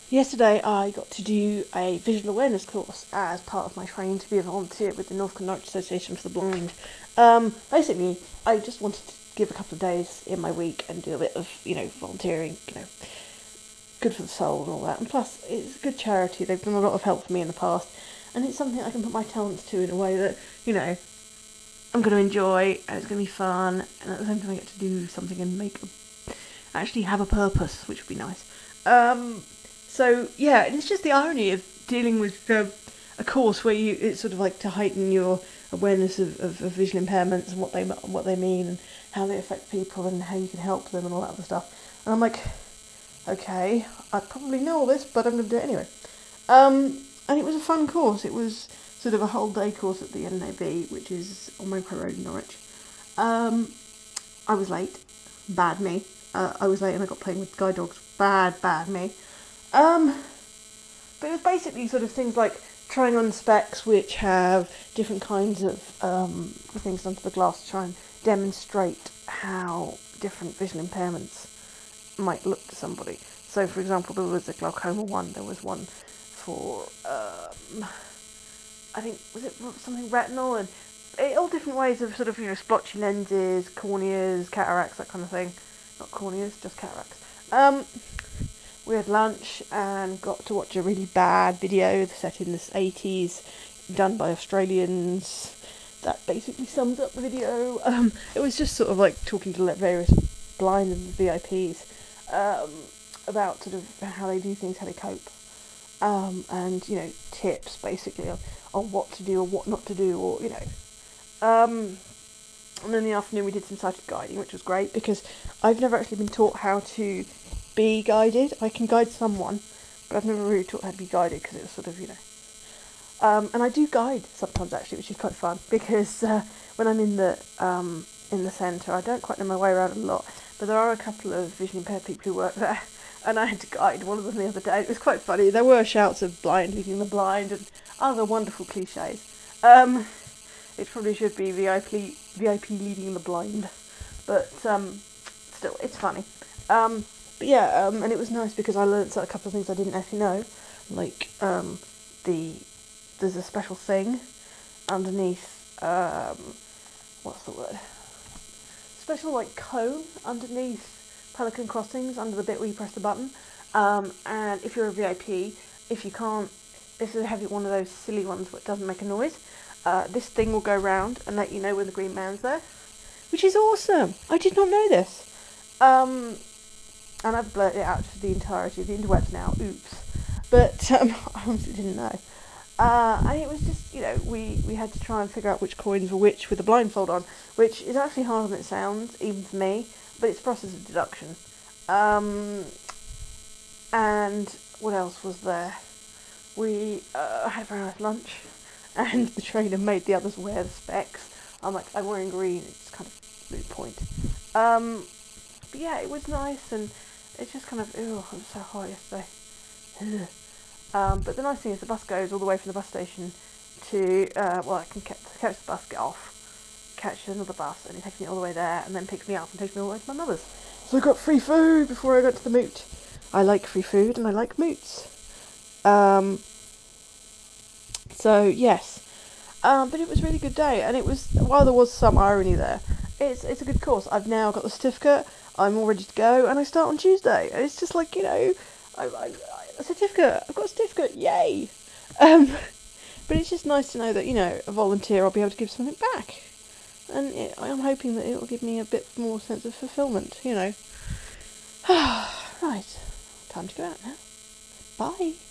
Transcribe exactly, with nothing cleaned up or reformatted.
yesterday I got to do a visual awareness course as part of my training to be a volunteer with the Northern Norwich Association for the Blind. Um, basically, I just wanted to give a couple of days in my week and do a bit of, you know, volunteering, you know, good for the soul and all that. And plus, it's a good charity. They've done a lot of help for me in the past, and it's something I can put my talents to in a way that, you know, I'm going to enjoy, and it's going to be fun, and at the same time I get to do something and make a, actually have a purpose, which would be nice. Um, so yeah, and it's just the irony of dealing with uh, a course where you it's sort of like to heighten your awareness of, of, of visual impairments and what they what they mean and how they affect people and how you can help them and all that other stuff. And I'm like, okay, I probably know all this, but I'm going to do it anyway. Um, and it was a fun course. It was sort of a whole day course at the N A B, which is on Maple Road in Norwich. Um, I was late. Bad me. Uh, I was late and I got playing with guide dogs. Bad, bad me. Um, but it was basically sort of things like trying on specs which have different kinds of um, things under the glass to try and demonstrate how different visual impairments might look to somebody. So, for example, there was a glaucoma one. There was one for, um, I think, was it something retinal? And it, all different ways of sort of, you know, splotchy lenses, corneas, cataracts, that kind of thing. Not corneas, just cataracts. Um, we had lunch and got to watch a really bad video set in the eighties, done by Australians. That basically sums up the video. Um, it was just sort of like talking to various blind and V I Ps um, about sort of how they do things, how they cope, um, and, you know, tips basically on, on what to do or what not to do, or, you know. Um, and then in the afternoon we did some sighted guiding, which was great because I've never actually been taught how to be guided. I can guide someone, but I've never really taught how to be guided because it was sort of, you know. Um, and I do guide sometimes actually, which is quite fun because uh, when I'm in the um, in the centre, I don't quite know my way around a lot, but there are a couple of visually impaired people who work there, and I had to guide one of them the other day. It was quite funny. There were shouts of blind leading the blind and other wonderful cliches. Um, it probably should be V I P V I P leading the blind, but um, still, it's funny. Um, but yeah, um, and it was nice because I learnt a couple of things I didn't actually know, like um, the there's a special thing underneath, um, what's the word? Special, like, cone underneath Pelican Crossings, under the bit where you press the button. Um, and if you're a V I P, if you can't, if you have one of those silly ones that doesn't make a noise, uh, this thing will go round and let you know when the green man's there, which is awesome. I did not know this. Um, and I've blurted it out to the entirety of the interwebs now. Oops. But um, I honestly didn't know. Uh, and it was just, you know, we, we had to try and figure out which coins were which with the blindfold on, which is actually harder than it sounds, even for me, but it's a process of deduction. Um, and what else was there? We uh, had a very nice lunch, and the trainer made the others wear the specs. I'm like, I'm wearing green, it's kind of moot point. Um, but yeah, it was nice, and it's just kind of, ew, it was so hot yesterday. Ugh. Um, but the nice thing is the bus goes all the way from the bus station to, uh, well, I can catch, catch the bus, get off, catch another bus, and it takes me all the way there, and then picks me up and takes me all the way to my mother's. So I got free food before I got to the moot. I like free food, and I like moots. Um, so, yes. Um, but it was a really good day, and it was, while there was some irony there, it's it's a good course. I've now got the certificate, I'm all ready to go, and I start on Tuesday. And it's just like, you know, I, I, a certificate. I've got a certificate. Yay! Um, but it's just nice to know that, you know, a volunteer, I'll be able to give something back, and it, I'm hoping that it will give me a bit more sense of fulfilment. You know. Right, time to go out now. Bye.